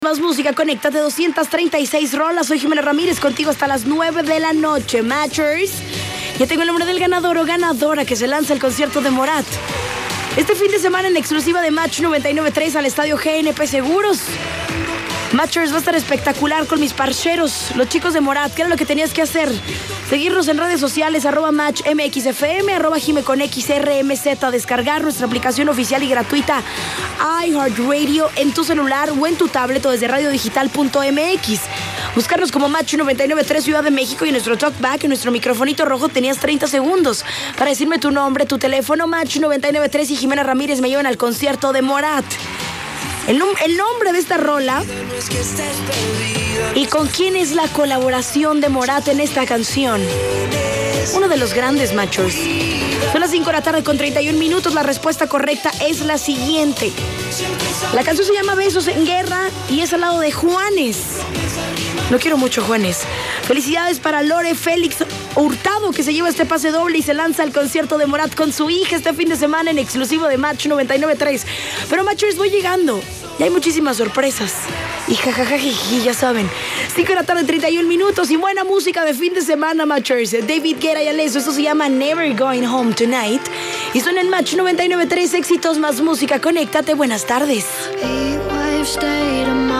Más música, conéctate, 236 rolas. Soy Jimena Ramírez, contigo hasta las 9 de la noche. Matchers, ya tengo el nombre del ganador o ganadora que se lanza el concierto de Morat este fin de semana en exclusiva de Match 99.3 al estadio GNP Seguros. Matchers, va a estar espectacular con mis parcheros, los chicos de Morat. ¿Qué era lo que tenías que hacer? Seguirnos en redes sociales, @MatchMXFM, @JimeConXRMZ, descargar nuestra aplicación oficial y gratuita iHeartRadio en tu celular o en tu tablet o desde radiodigital.mx. Buscarnos como Match 99.3 Ciudad de México y en nuestro talkback, en nuestro microfonito rojo, tenías 30 segundos para decirme tu nombre, tu teléfono. Match 99.3 y Jimena Ramírez me llevan al concierto de Morat. El nombre de esta rola y con quién es la colaboración de Morat en esta canción. Uno de los grandes Matchers. Son las 5 de la tarde con 31 minutos. La respuesta correcta es la siguiente. La canción se llama Besos en Guerra y es al lado de Juanes. No quiero mucho, Juanes. Felicidades para Lore Félix Hurtado, que se lleva este pase doble y se lanza al concierto de Morat con su hija este fin de semana en exclusivo de Match 99.3. Pero Matchers, voy llegando. Y hay muchísimas sorpresas. Y jajajajiji, ya saben. 5 de la tarde, 31 minutos y buena música de fin de semana, Matchers. David Guetta y Alesso, esto se llama Never Going Home Tonight. Y son en Match 99.3, éxitos más música. Conéctate, buenas tardes.